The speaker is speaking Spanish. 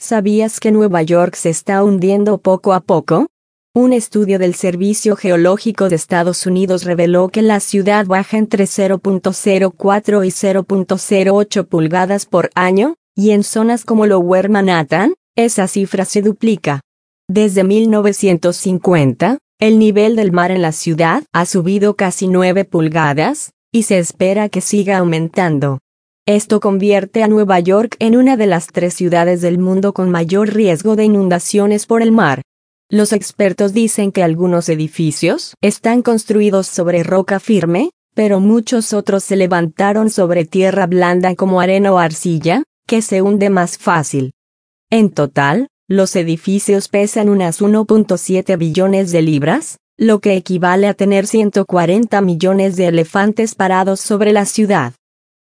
¿Sabías que Nueva York se está hundiendo poco a poco? Un estudio del Servicio Geológico de Estados Unidos reveló que la ciudad baja entre 0.04 y 0.08 pulgadas por año, y en zonas como Lower Manhattan, esa cifra se duplica. Desde 1950, el nivel del mar en la ciudad ha subido casi 9 pulgadas, y se espera que siga aumentando. Esto convierte a Nueva York en una de las 3 ciudades del mundo con mayor riesgo de inundaciones por el mar. Los expertos dicen que algunos edificios están construidos sobre roca firme, pero muchos otros se levantaron sobre tierra blanda como arena o arcilla, que se hunde más fácil. En total, los edificios pesan unas 1.7 billones de libras, lo que equivale a tener 140 millones de elefantes parados sobre la ciudad.